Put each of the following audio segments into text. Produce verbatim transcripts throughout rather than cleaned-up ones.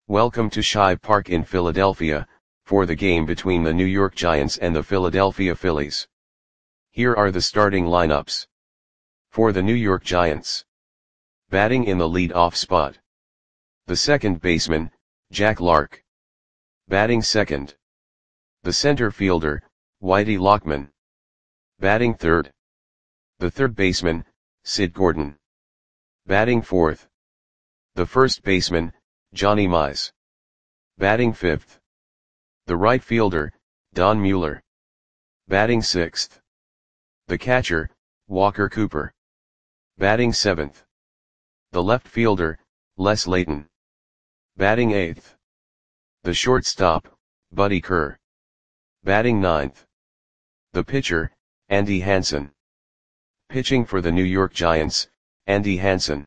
Welcome to Shive Park in Philadelphia, for the game between the New York Giants and the Philadelphia Phillies. Here are the starting lineups. For the New York Giants. Batting in the lead-off spot. The second baseman, Jack Lark. Batting second. The center fielder, Whitey Lockman. Batting third. The third baseman, Sid Gordon. Batting fourth. The first baseman, Johnny Mize. Batting fifth. The right fielder, Don Mueller. Batting sixth. The catcher, Walker Cooper. Batting seventh. The left fielder, Les Layton. Batting eighth. The shortstop, Buddy Kerr. Batting ninth. The pitcher, Andy Hansen. Pitching for the New York Giants, Andy Hansen.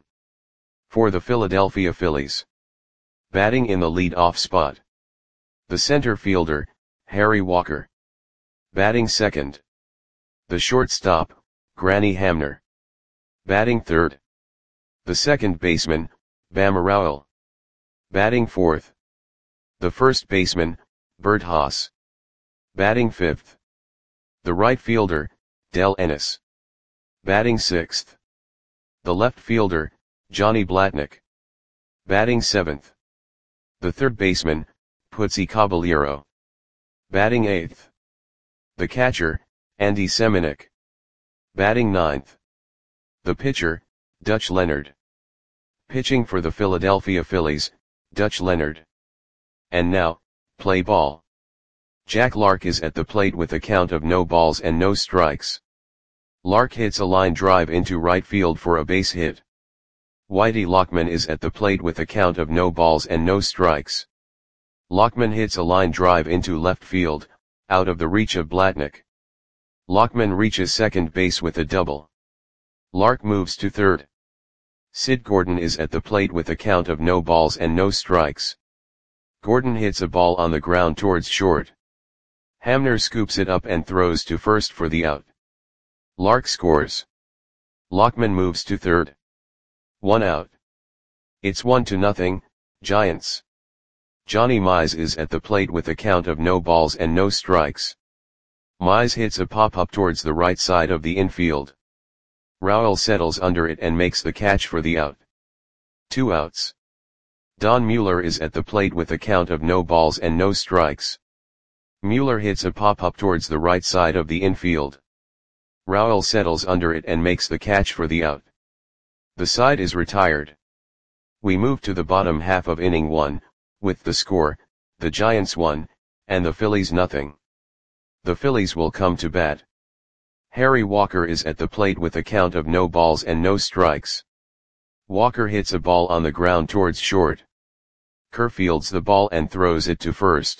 For the Philadelphia Phillies. Batting in the lead-off spot. The center fielder, Harry Walker. Batting second. The shortstop, Granny Hamner. Batting third. The second baseman, Bama Rowell. Batting fourth. The first baseman, Bert Haas. Batting fifth. The right fielder, Del Ennis. Batting sixth. The left fielder, Johnny Blatnick. Batting seventh. The third baseman, Putzi Caballero. Batting eighth. The catcher, Andy Semenuk. Batting ninth. The pitcher, Dutch Leonard. Pitching for the Philadelphia Phillies, Dutch Leonard. And now, play ball. Jack Lark is at the plate with a count of no balls and no strikes. Lark hits a line drive into right field for a base hit. Whitey Lockman is at the plate with a count of no balls and no strikes. Lockman hits a line drive into left field, out of the reach of Blatnick. Lockman reaches second base with a double. Lark moves to third. Sid Gordon is at the plate with a count of no balls and no strikes. Gordon hits a ball on the ground towards short. Hamner scoops it up and throws to first for the out. Lark scores. Lockman moves to third. One out. It's one to nothing, Giants. Johnny Mize is at the plate with a count of no balls and no strikes. Mize hits a pop-up towards the right side of the infield. Rowell settles under it and makes the catch for the out. Two outs. Don Mueller is at the plate with a count of no balls and no strikes. Mueller hits a pop-up towards the right side of the infield. Rowell settles under it and makes the catch for the out. The side is retired. We move to the bottom half of inning one, with the score, the Giants one, and the Phillies nothing. The Phillies will come to bat. Harry Walker is at the plate with a count of no balls and no strikes. Walker hits a ball on the ground towards short. Kerr fields the ball and throws it to first.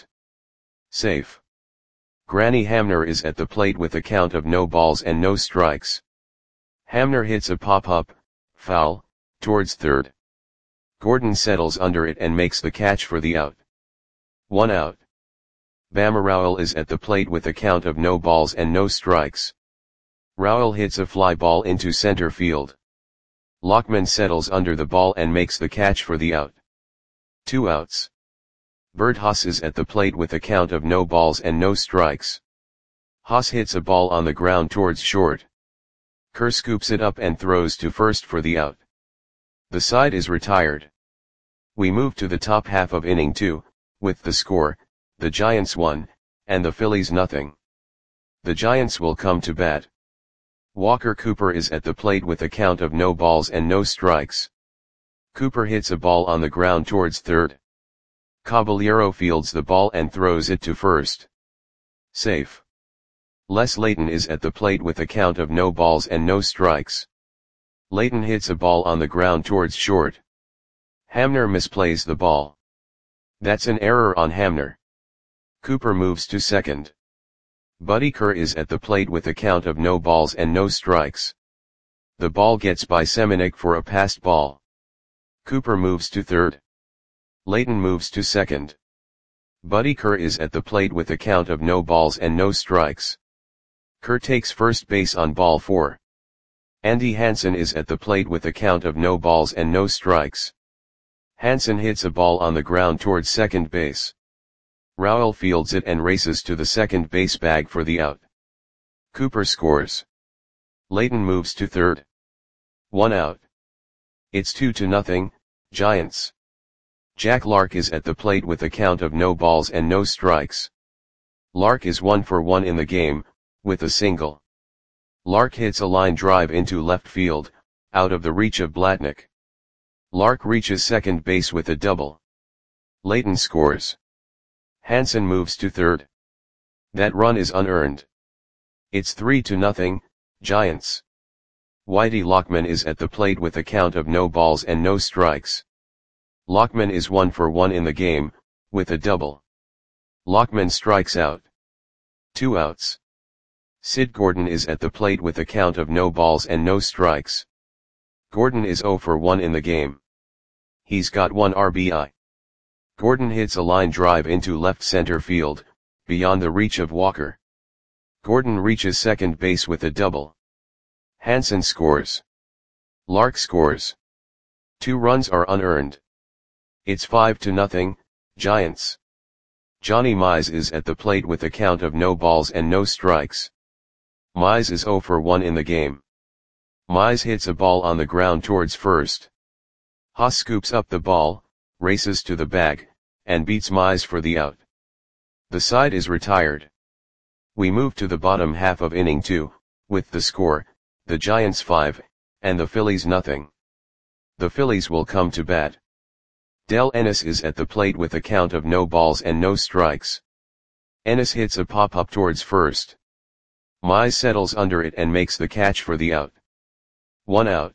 Safe. Granny Hamner is at the plate with a count of no balls and no strikes. Hamner hits a pop-up, foul, towards third. Gordon settles under it and makes the catch for the out. One out. Bama Rowell is at the plate with a count of no balls and no strikes. Rowell hits a fly ball into center field. Lockman settles under the ball and makes the catch for the out. Two outs. Bert Haas is at the plate with a count of no balls and no strikes. Haas hits a ball on the ground towards short. Kerr scoops it up and throws to first for the out. The side is retired. We move to the top half of inning two, with the score, the Giants one, and the Phillies nothing. The Giants will come to bat. Walker Cooper is at the plate with a count of no balls and no strikes. Cooper hits a ball on the ground towards third. Caballero fields the ball and throws it to first. Safe. Les Layton is at the plate with a count of no balls and no strikes. Layton hits a ball on the ground towards short. Hamner misplays the ball. That's an error on Hamner. Cooper moves to second. Buddy Kerr is at the plate with a count of no balls and no strikes. The ball gets by Semenuk for a passed ball. Cooper moves to third. Layton moves to second. Buddy Kerr is at the plate with a count of no balls and no strikes. Kerr takes first base on ball four. Andy Hansen is at the plate with a count of no balls and no strikes. Hansen hits a ball on the ground towards second base. Rowell fields it and races to the second base bag for the out. Cooper scores. Layton moves to third. One out. It's two to nothing, Giants. Jack Lark is at the plate with a count of no balls and no strikes. Lark is one for one in the game, with a single. Lark hits a line drive into left field, out of the reach of Blatnick. Lark reaches second base with a double. Layton scores. Hansen moves to third. That run is unearned. It's three to nothing, Giants. Whitey Lockman is at the plate with a count of no balls and no strikes. Lockman is one for one in the game, with a double. Lockman strikes out. Two outs. Sid Gordon is at the plate with a count of no balls and no strikes. Gordon is zero for one in the game. He's got one R B I. Gordon hits a line drive into left center field, beyond the reach of Walker. Gordon reaches second base with a double. Hansen scores. Lark scores. Two runs are unearned. It's five to nothing, Giants. Johnny Mize is at the plate with a count of no balls and no strikes. Mize is zero for one in the game. Mize hits a ball on the ground towards first. Haas scoops up the ball, races to the bag, and beats Mize for the out. The side is retired. We move to the bottom half of inning two, with the score, the Giants five, and the Phillies nothing. The Phillies will come to bat. Del Ennis is at the plate with a count of no balls and no strikes. Ennis hits a pop-up towards first. Mize settles under it and makes the catch for the out. One out.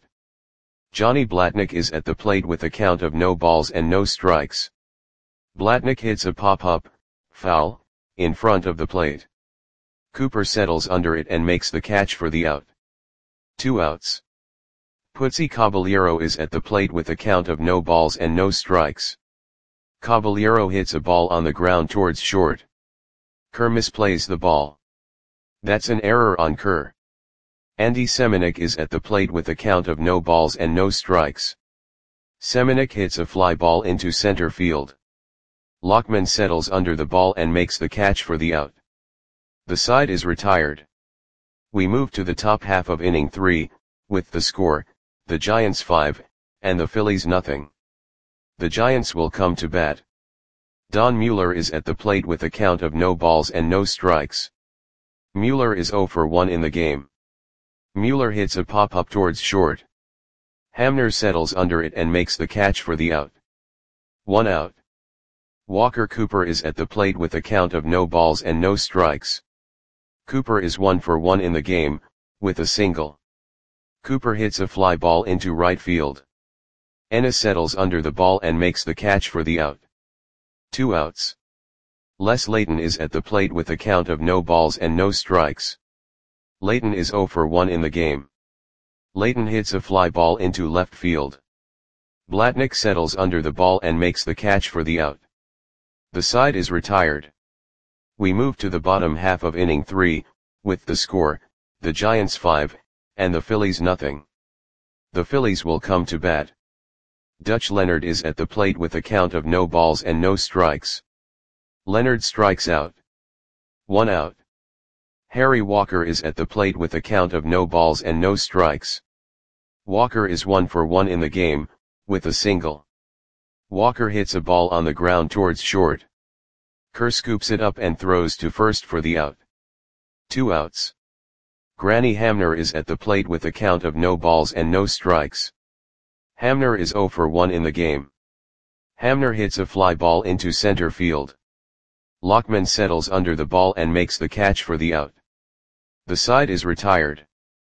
Johnny Blatnick is at the plate with a count of no balls and no strikes. Blatnick hits a pop-up, foul, in front of the plate. Cooper settles under it and makes the catch for the out. Two outs. Putzi Caballero is at the plate with a count of no balls and no strikes. Caballero hits a ball on the ground towards short. Kerr misplays the ball. That's an error on Kerr. Andy Semenuk is at the plate with a count of no balls and no strikes. Semenuk hits a fly ball into center field. Lockman settles under the ball and makes the catch for the out. The side is retired. We move to the top half of inning three, with the score, the Giants five, and the Phillies nothing. The Giants will come to bat. Don Mueller is at the plate with a count of no balls and no strikes. Mueller is zero for one in the game. Mueller hits a pop-up towards short. Hamner settles under it and makes the catch for the out. One out. Walker Cooper is at the plate with a count of no balls and no strikes. Cooper is one for one in the game, with a single. Cooper hits a fly ball into right field. Ennis settles under the ball and makes the catch for the out. Two outs. Les Layton is at the plate with a count of no balls and no strikes. Layton is zero for one in the game. Layton hits a fly ball into left field. Blatnick settles under the ball and makes the catch for the out. The side is retired. We move to the bottom half of inning three, with the score, the Giants five, and the Phillies nothing. The Phillies will come to bat. Dutch Leonard is at the plate with a count of no balls and no strikes. Leonard strikes out. One out. Harry Walker is at the plate with a count of no balls and no strikes. Walker is one for one in the game, with a single. Walker hits a ball on the ground towards short. Kerr scoops it up and throws to first for the out. Two outs. Granny Hamner is at the plate with a count of no balls and no strikes. Hamner is zero for one in the game. Hamner hits a fly ball into center field. Lockman settles under the ball and makes the catch for the out. The side is retired.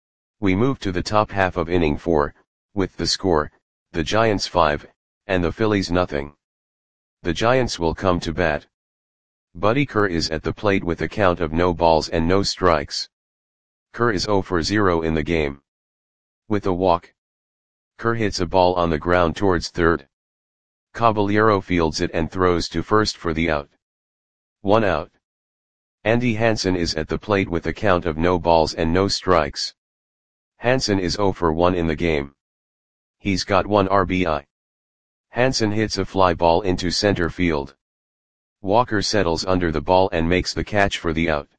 We move to the top half of inning four, with the score, the Giants five, and the Phillies nothing. The Giants will come to bat. Buddy Kerr is at the plate with a count of no balls and no strikes. Kerr is zero for zero in the game. With a walk. Kerr hits a ball on the ground towards third. Caballero fields it and throws to first for the out. One out. Andy Hansen is at the plate with a count of no balls and no strikes. Hansen is zero for one in the game. He's got one R B I. Hansen hits a fly ball into center field. Walker settles under the ball and makes the catch for the out.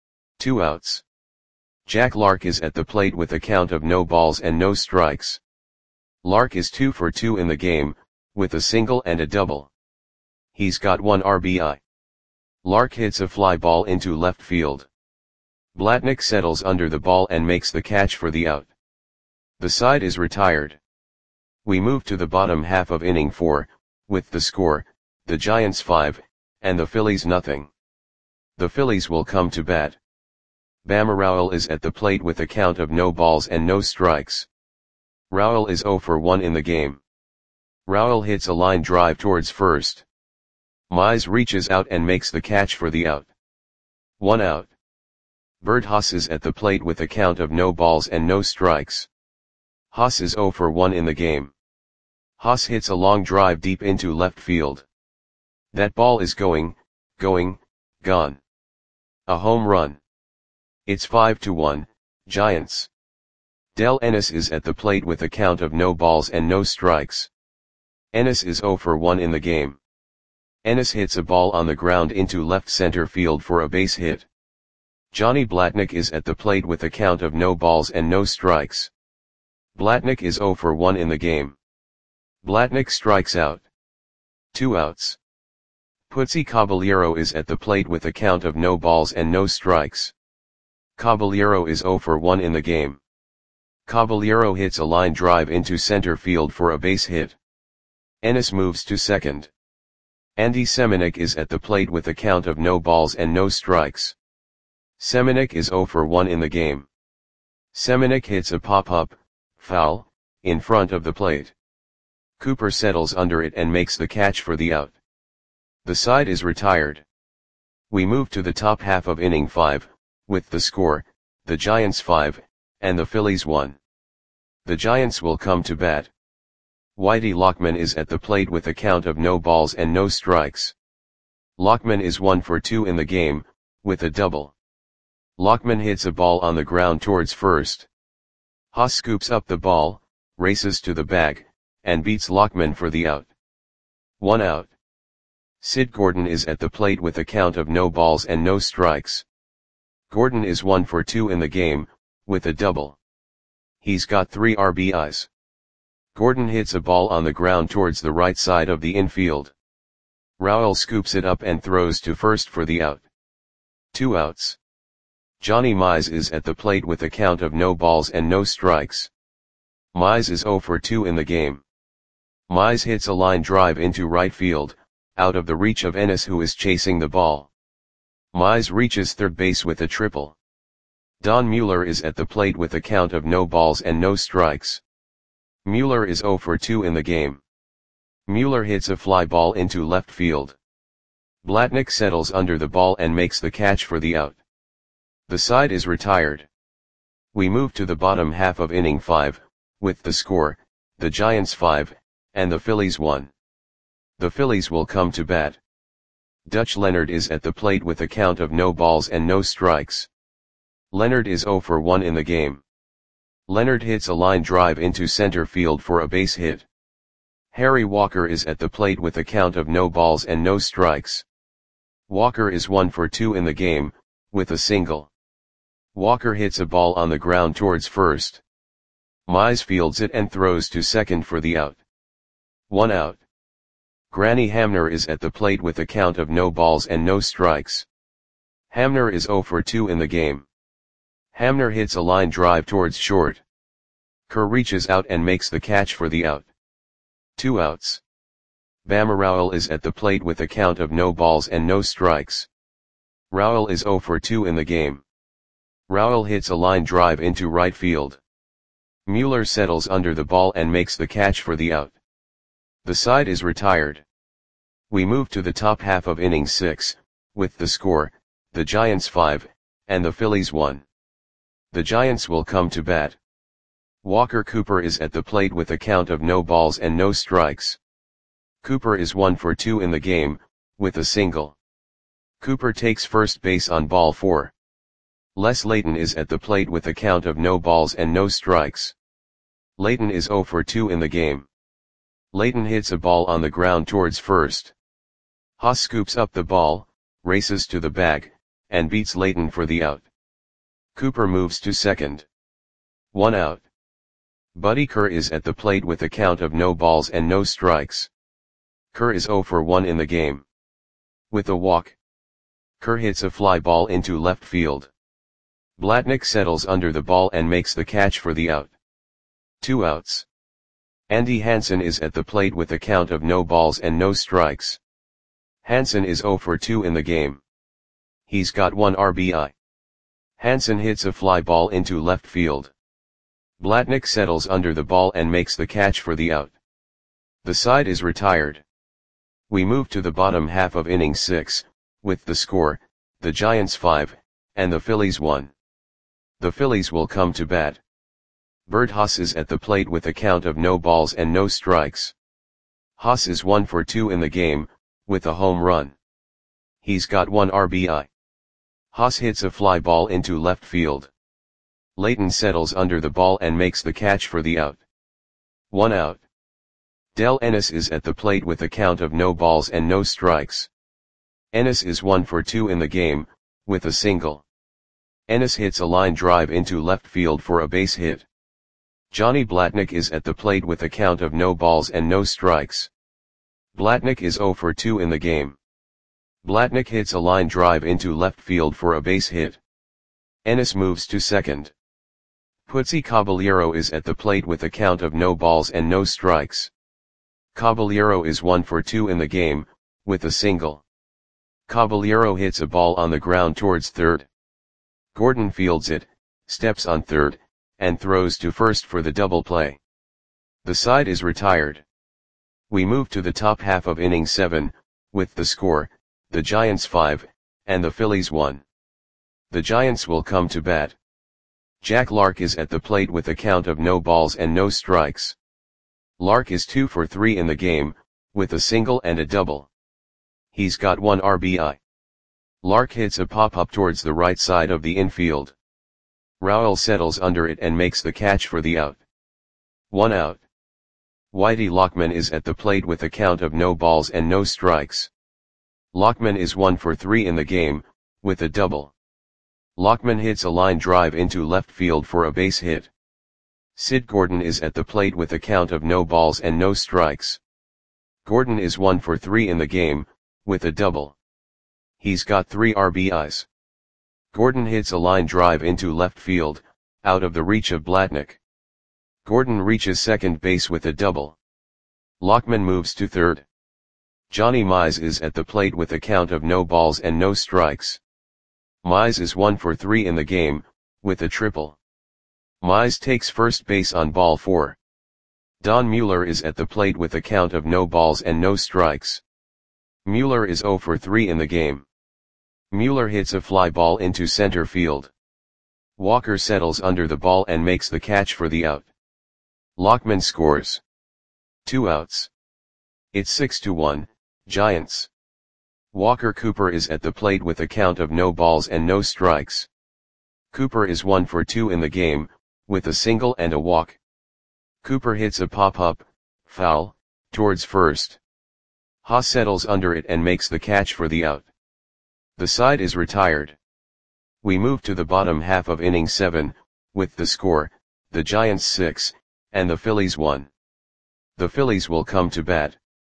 Two outs. Jack Lark is at the plate with a count of no balls and no strikes. Lark is two for two in the game, with a single and a double. He's got one R B I. Lark hits a fly ball into left field. Blatnick settles under the ball and makes the catch for the out. The side is retired. We move to the bottom half of inning four, with the score, the Giants five, and the Phillies nothing. The Phillies will come to bat. Bama Rowell is at the plate with a count of no balls and no strikes. Rowell is zero for one in the game. Rowell hits a line drive towards first. Mize reaches out and makes the catch for the out. One out. Bert Haas is at the plate with a count of no balls and no strikes. Haas is zero for one in the game. Haas hits a long drive deep into left field. That ball is going, going, gone. A home run. It's five to one, Giants. Del Ennis is at the plate with a count of no balls and no strikes. Ennis is zero for one in the game. Ennis hits a ball on the ground into left center field for a base hit. Johnny Blatnick is at the plate with a count of no balls and no strikes. Blatnick is zero for one in the game. Blatnick strikes out. Two outs. Putzi Caballero is at the plate with a count of no balls and no strikes. Caballero is zero for one in the game. Caballero hits a line drive into center field for a base hit. Ennis moves to second. Andy Semeniuk is at the plate with a count of no balls and no strikes. Semeniuk is zero for one in the game. Semeniuk hits a pop-up, foul, in front of the plate. Cooper settles under it and makes the catch for the out. The side is retired. We move to the top half of inning five, with the score, the Giants five, and the Phillies one. The Giants will come to bat. Whitey Lockman is at the plate with a count of no balls and no strikes. Lockman is one for two in the game, with a double. Lockman hits a ball on the ground towards first. Haas scoops up the ball, races to the bag, and beats Lockman for the out. One out. Sid Gordon is at the plate with a count of no balls and no strikes. Gordon is one for two in the game, with a double. He's got three R B Is. Gordon hits a ball on the ground towards the right side of the infield. Rowell scoops it up and throws to first for the out. Two outs. Johnny Mize is at the plate with a count of no balls and no strikes. Mize is zero for two in the game. Mize hits a line drive into right field, out of the reach of Ennis, who is chasing the ball. Mize reaches third base with a triple. Don Mueller is at the plate with a count of no balls and no strikes. Mueller is zero for two in the game. Mueller hits a fly ball into left field. Blatnick settles under the ball and makes the catch for the out. The side is retired. We move to the bottom half of inning five, with the score, the Giants five, and the Phillies one. The Phillies will come to bat. Dutch Leonard is at the plate with a count of no balls and no strikes. Leonard is zero for one in the game. Leonard hits a line drive into center field for a base hit. Harry Walker is at the plate with a count of no balls and no strikes. Walker is one for two in the game, with a single. Walker hits a ball on the ground towards first. Mize fields it and throws to second for the out. One out. Granny Hamner is at the plate with a count of no balls and no strikes. Hamner is zero for two in the game. Hamner hits a line drive towards short. Kerr reaches out and makes the catch for the out. Two outs. Bama Rowell is at the plate with a count of no balls and no strikes. Rowell is zero for two in the game. Rowell hits a line drive into right field. Mueller settles under the ball and makes the catch for the out. The side is retired. We move to the top half of inning six, with the score, the Giants five, and the Phillies one. The Giants will come to bat. Walker Cooper is at the plate with a count of no balls and no strikes. Cooper is one for two in the game, with a single. Cooper takes first base on ball four. Les Layton is at the plate with a count of no balls and no strikes. Layton is zero for two in the game. Leighton hits a ball on the ground towards first. Haas scoops up the ball, races to the bag, and beats Leighton for the out. Cooper moves to second. One out. Buddy Kerr is at the plate with a count of no balls and no strikes. Kerr is zero for one in the game. With a walk, Kerr hits a fly ball into left field. Blatnick settles under the ball and makes the catch for the out. Two outs. Andy Hansen is at the plate with a count of no balls and no strikes. Hansen is zero for two in the game. He's got one R B I. Hansen hits a fly ball into left field. Blatnick settles under the ball and makes the catch for the out. The side is retired. We move to the bottom half of inning six, with the score, the Giants five, and the Phillies one. The Phillies will come to bat. Bert Haas is at the plate with a count of no balls and no strikes. Haas is one for two in the game, with a home run. He's got one R B I. Haas hits a fly ball into left field. Leighton settles under the ball and makes the catch for the out. One out. Del Ennis is at the plate with a count of no balls and no strikes. Ennis is one for two in the game, with a single. Ennis hits a line drive into left field for a base hit. Johnny Blatnick is at the plate with a count of no balls and no strikes. Blatnick is zero for two in the game. Blatnick hits a line drive into left field for a base hit. Ennis moves to second. Putzi Caballero is at the plate with a count of no balls and no strikes. Caballero is one for two in the game, with a single. Caballero hits a ball on the ground towards third. Gordon fields it, steps on third, and throws to first for the double play. The side is retired. We move to the top half of inning seven, with the score, the Giants five, and the Phillies one. The Giants will come to bat. Jack Lark is at the plate with a count of no balls and no strikes. Lark is two for three in the game, with a single and a double. He's got one R B I. Lark hits a pop-up towards the right side of the infield. Rowell settles under it and makes the catch for the out. One out. Whitey Lockman is at the plate with a count of no balls and no strikes. Lockman is one for three in the game, with a double. Lockman hits a line drive into left field for a base hit. Sid Gordon is at the plate with a count of no balls and no strikes. Gordon is one for three in the game, with a double. He's got three R B Is. Gordon hits a line drive into left field, out of the reach of Blatnick. Gordon reaches second base with a double. Lockman moves to third. Johnny Mize is at the plate with a count of no balls and no strikes. Mize is one for three in the game, with a triple. Mize takes first base on ball four. Don Mueller is at the plate with a count of no balls and no strikes. Mueller is zero for three in the game. Mueller hits a fly ball into center field. Walker settles under the ball and makes the catch for the out. Lockman scores. Two outs. It's six to one, Giants. Walker Cooper is at the plate with a count of no balls and no strikes. Cooper is one for two in the game, with a single and a walk. Cooper hits a pop-up, foul, towards first. Haas settles under it and makes the catch for the out. The side is retired. We move to the bottom half of inning seven, with the score, the Giants six, and the Phillies one. The Phillies will come to bat.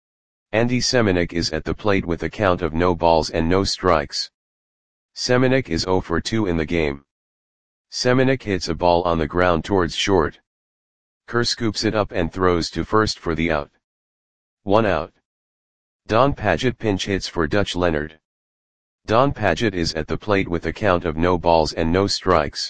Andy Seminick is at the plate with a count of no balls and no strikes. Seminick is zero for two in the game. Seminick hits a ball on the ground towards short. Kerr scoops it up and throws to first for the out. One out. Don Padgett pinch hits for Dutch Leonard. Don Padgett is at the plate with a count of no balls and no strikes.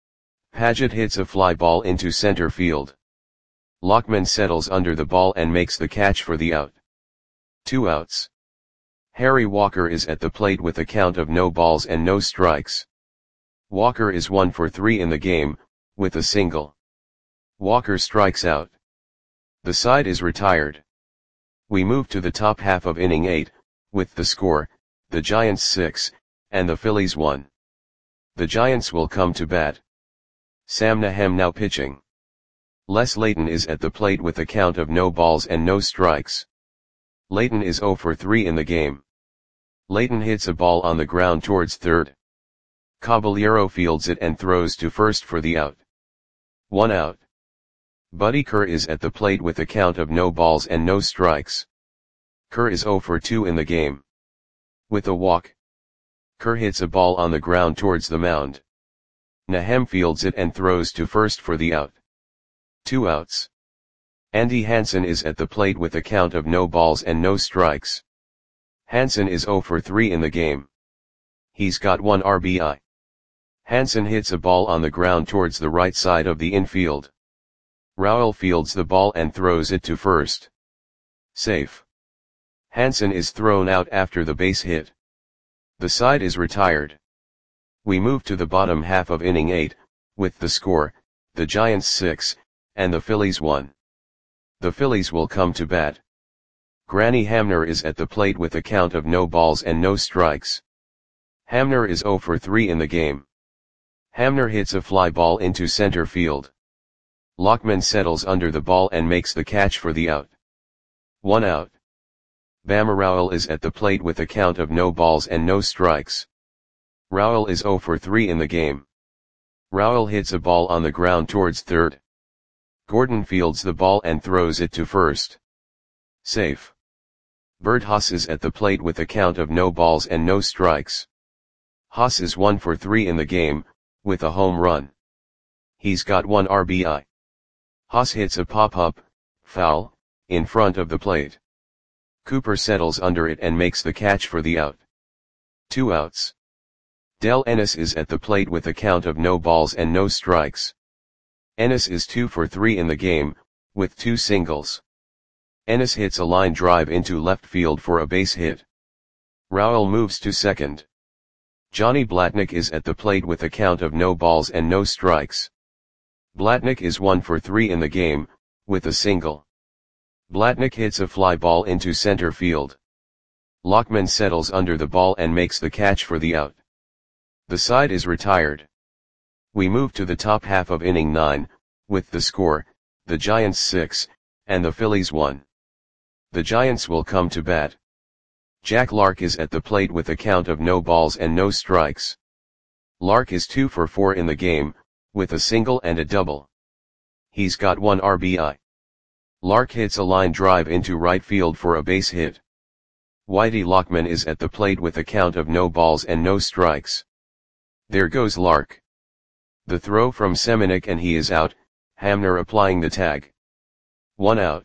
Padgett hits a fly ball into center field. Lockman settles under the ball and makes the catch for the out. Two outs. Harry Walker is at the plate with a count of no balls and no strikes. Walker is one for three in the game, with a single. Walker strikes out. The side is retired. We move to the top half of inning eight, with the score, the Giants six, and the Phillies one. The Giants will come to bat. Sam Nahem now pitching. Les Layton is at the plate with a count of no balls and no strikes. Layton is zero for three in the game. Layton hits a ball on the ground towards third. Caballero fields it and throws to first for the out. One out. Buddy Kerr is at the plate with a count of no balls and no strikes. Kerr is zero for two in the game. With a walk, Kerr hits a ball on the ground towards the mound. Nahem fields it and throws to first for the out. Two outs. Andy Hansen is at the plate with a count of no balls and no strikes. Hansen is zero for three in the game. He's got one R B I. Hansen hits a ball on the ground towards the right side of the infield. Rowell fields the ball and throws it to first. Safe. Hansen is thrown out after the base hit. The side is retired. We move to the bottom half of inning eight, with the score, the Giants six, and the Phillies one. The Phillies will come to bat. Granny Hamner is at the plate with a count of no balls and no strikes. Hamner is zero for three in the game. Hamner hits a fly ball into center field. Lockman settles under the ball and makes the catch for the out. One out. Bama Rowell is at the plate with a count of no balls and no strikes. Rowell is zero for three in the game. Rowell hits a ball on the ground towards third. Gordon fields the ball and throws it to first. Safe. Bert Haas is at the plate with a count of no balls and no strikes. Haas is one for three in the game, with a home run. He's got one R B I. Haas hits a pop-up, foul, in front of the plate. Cooper settles under it and makes the catch for the out. Two outs. Del Ennis is at the plate with a count of no balls and no strikes. Ennis is two for three in the game, with two singles. Ennis hits a line drive into left field for a base hit. Rowell moves to second. Johnny Blatnick is at the plate with a count of no balls and no strikes. Blatnick is one for three in the game, with a single. Blatnick hits a fly ball into center field. Lockman settles under the ball and makes the catch for the out. The side is retired. We move to the top half of inning nine, with the score, the Giants six, and the Phillies one. The Giants will come to bat. Jack Lark is at the plate with a count of no balls and no strikes. Lark is two for four in the game, with a single and a double. He's got one R B I. Lark hits a line drive into right field for a base hit. Whitey Lockman is at the plate with a count of no balls and no strikes. There goes Lark. The throw from Semenuk and he is out, Hamner applying the tag. One out.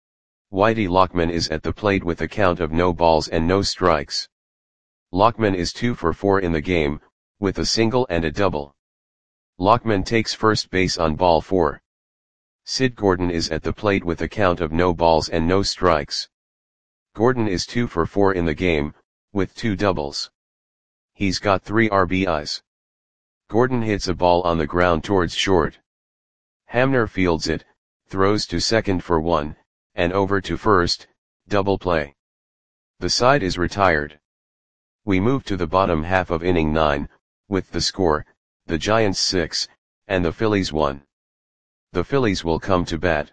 Whitey Lockman is at the plate with a count of no balls and no strikes. Lockman is two for four in the game, with a single and a double. Lockman takes first base on ball four. Sid Gordon is at the plate with a count of no balls and no strikes. Gordon is two for four in the game, with two doubles. He's got three R B Is. Gordon hits a ball on the ground towards short. Hamner fields it, throws to second for one, and over to first, double play. The side is retired. We move to the bottom half of inning nine, with the score, the Giants six, and the Phillies one. The Phillies will come to bat.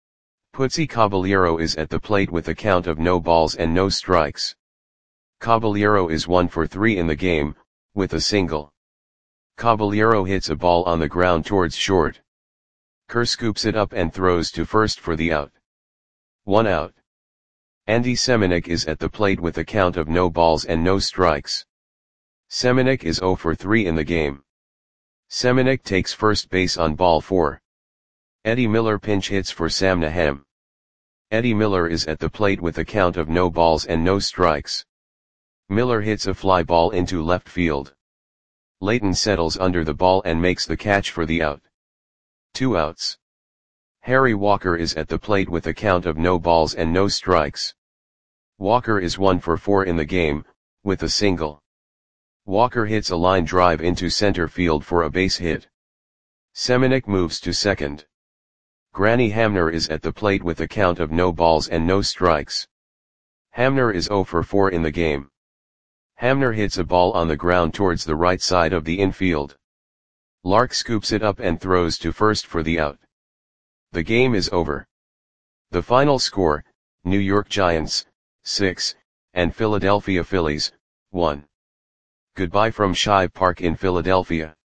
Putzi Caballero is at the plate with a count of no balls and no strikes. Caballero is one for three in the game, with a single. Caballero hits a ball on the ground towards short. Kerr scoops it up and throws to first for the out. One out. Andy Semenuk is at the plate with a count of no balls and no strikes. Semenuk is zero for three in the game. Semenuk takes first base on ball four. Eddie Miller pinch hits for Sam Nahem. Eddie Miller is at the plate with a count of no balls and no strikes. Miller hits a fly ball into left field. Layton settles under the ball and makes the catch for the out. Two outs. Harry Walker is at the plate with a count of no balls and no strikes. Walker is one for four in the game, with a single. Walker hits a line drive into center field for a base hit. Semenuk moves to second. Granny Hamner is at the plate with a count of no balls and no strikes. Hamner is zero for four in the game. Hamner hits a ball on the ground towards the right side of the infield. Lark scoops it up and throws to first for the out. The game is over. The final score, New York Giants, six, and Philadelphia Phillies, one. Goodbye from Shibe Park in Philadelphia.